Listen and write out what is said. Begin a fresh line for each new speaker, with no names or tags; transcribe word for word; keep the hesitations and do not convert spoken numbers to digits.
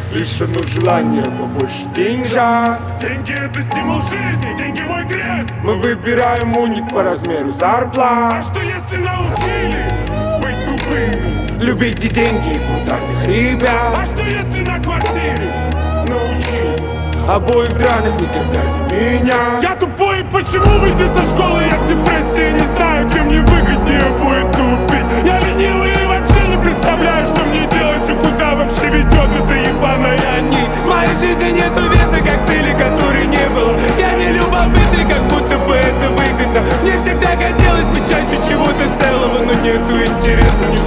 лишено желания побольше деньжат.
Деньги — это стимул жизни, деньги — мой крест.
Мы выбираем уник по размеру зарплат.
А что если научили быть тупыми?
Любите деньги и брутальных ребят.
А что если на квартире научили?
Обои в драных никогда не меня.
Я тупой, почему выйти со школы? Я в депрессии, не знаю, где мне выгоднее будет тупить. Я ленивый и вообще не представляю, что мне делать и куда вообще ведет эта ебаная нить.
В моей жизни нету веса, как цели, которой не было. Я не любопытный, как будто бы это выгодно. Мне всегда хотелось быть частью чего-то целого, но нету интереса.